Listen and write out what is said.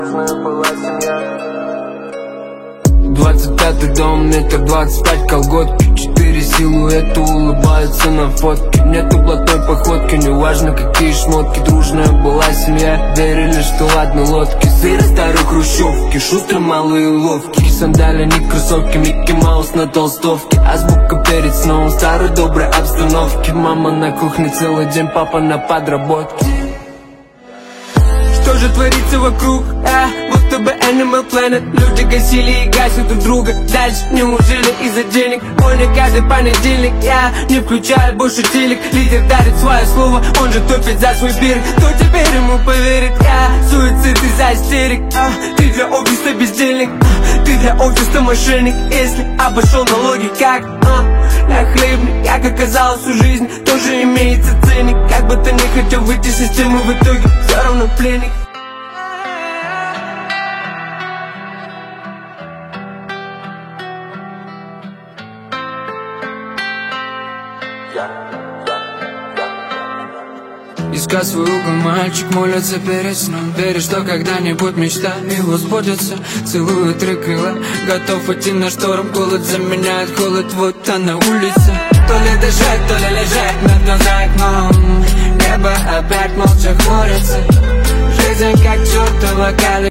Была семья. 25-й дом, метр 25 колготки, 4 силуэта улыбаются на фотке. Нету блатной походки, неважно какие шмотки. Дружная была семья, верили, что ладно лодки. Сыры старой хрущевки, шустрые малые ловкие. Сандали, не кроссовки, Микки Маус на толстовке. Азбука перед сном, в старой доброй обстановке. Мама на кухне целый день, папа на подработке. Что же творится вокруг, будто бы Animal Planet. Люди гасили и гасят друг друга. Дальше неужели из-за денег? Понял, каждый понедельник я не включаю больше телек. Лидер дарит свое слово, он же топит за свой берег. Кто теперь ему поверит? Суицид из-за истерик. Ты для общества бездельник, ты для общества мошенник. Если обошел налоги как я хлебник, как оказалось, у жизни тоже имеется ценник. Как бы ты не хотел выйти из системы, в итоге все равно пленник. Искать свой угол, мальчик молится перед сном. Верит, что когда-нибудь мечта его сбудется. Целует три крыла, готов идти на шторм. Голод заменяет холод, вот она улица. То ли дышать, то ли лежать над за окном. Небо опять молча хмурится. Жизнь как чертова